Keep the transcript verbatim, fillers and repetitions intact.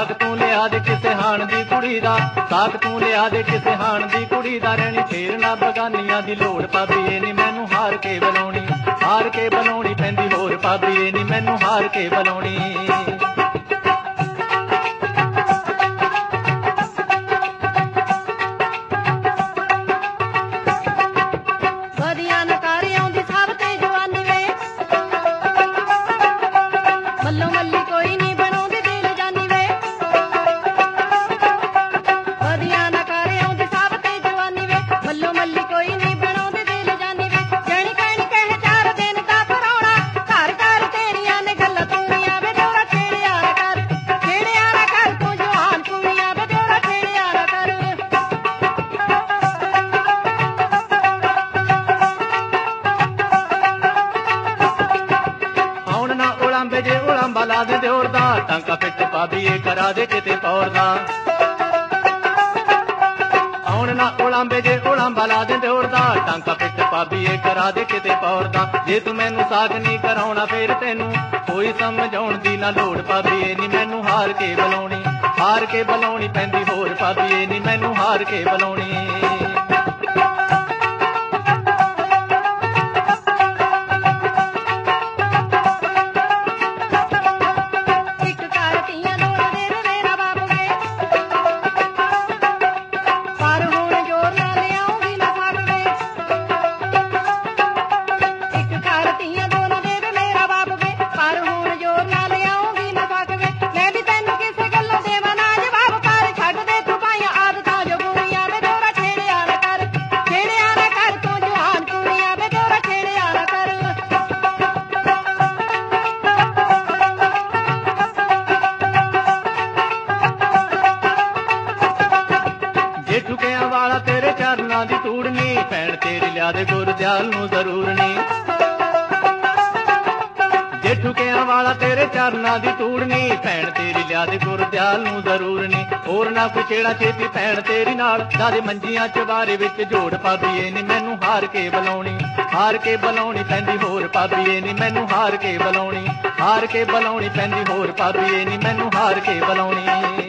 ਸਾਕ ਤੂੰ ਲਿਆ ਦੇ ਕਿਸੇ ਹਾਣ ਦੀ ਕੁੜੀ ਦਾ, ਸਾਕ ਤੂੰ ਲਿਆ ਦੇ ਕਿਸੇ ਹਾਣ ਦੀ ਕੁੜੀ ਦਾ। ਰਹਿਣੀ ਫੇਰ ਨਾ ਬਗਾਨੀਆਂ ਦੀ ਲੋੜ ਭਾਬੀਏ ਨੀ ਮੈਨੂੰ ਹਾਰ ਕੇ ਬੁਲਾਉਣੀ, ਹਾਰ ਕੇ ਬੁਲਾਉਣੀ ਪੈਂਦੀ ਹੋਰ ਭਾਬੀਏ ਨੀ ਮੈਨੂੰ ਹਾਰ ਕੇ ਬੁਲਾਉਣੀ। ਜੇ ਉਲਾਂਬਾ ਲਾ ਦੇ ਦਿਓਰ ਦਾ, ਟਾਂਕਾ ਪਿੱਟ ਭਾਬੀਏ ਕਰਾ ਦੇ ਕਿਤੇ ਪੌਰ ਦਾ। ਆਉਣ ਨਾ ਉਲਾਂਬੇ ਜੇ ਉਲਾਂਬਾ ਲਾ ਦੇ ਦਿਓਰ ਦਾ, ਟਾਂਕਾ ਪਿੱਟ ਭਾਬੀਏ ਕਰਾ ਦੇ ਕਿਤੇ ਪੌਰ ਦਾ। ਜੇ ਤੂੰ ਮੈਨੂੰ ਸਾਕ ਨਹੀਂ ਕਰਾਉਣਾ ਫੇਰ ਤੈਨੂੰ ਕੋਈ ਸਮਝਾਉਣ ਦੀ ਨਾ ਲੋੜ ਭਾਬੀਏ ਨੀ ਮੈਨੂੰ ਹਾਰ ਕੇ ਬੁਲਾਉਣੀ, ਹਾਰ ਕੇ ਬੁਲਾਉਣੀ ਪੈਂਦੀ ਹੋਰ ਭਾਬੀਏ ਨੀ ਮੈਨੂੰ ਹਾਰ ਕੇ ਬੁਲਾਉਣੀ। ਝੁਕਿਆਂ ਵਾਲਾ ਤੇਰੇ ਚਰਨਾਂ ਦੀ ਤੂੜਨੀ, ਭੈਣ ਤੇਰੀ ਲਿਆ ਦੇ ਗੁਰਦਿਆਲ ਨੂੰ ਜ਼ਰੂਰ ਨੀ। ਜੇ ਝੁਕਿਆਂ ਵਾਲਾ ਤੇਰੇ ਚਰਨਾਂ ਦੀ ਤੂੜਨੀ, ਭੈਣ ਤੇਰੀ ਲਿਆ ਦੇ ਗੁਰਦਿਆਲ ਨੂੰ ਜ਼ਰੂਰ ਨੀ। ਹੋਰ ਨਾ ਕੋਈ ਛੇੜਾ ਛੇਤੀ ਭੈਣ ਤੇਰੀ ਨਾਲ, ਜਾਦੇ ਮੰਜੀਆਂ ਚਵਾਰੇ ਵਿੱਚ ਜੋੜ ਭਾਬੀਏ ਨੀ ਮੈਨੂੰ ਹਾਰ ਕੇ ਬੁਲਾਉਣੀ, ਹਾਰ ਕੇ ਬੁਲਾਉਣੀ ਪੈਂਦੀ ਹੋਰ ਭਾਬੀਏ ਨੀ ਮੈਨੂੰ ਹਾਰ ਕੇ ਬੁਲਾਉਣੀ, ਹਾਰ ਕੇ ਬੁਲਾਉਣੀ ਪੈਂਦੀ ਹੋਰ ਭਾਬੀਏ ਨੀ ਮੈਨੂੰ ਹਾਰ ਕੇ ਬੁਲਾਉਣੀ।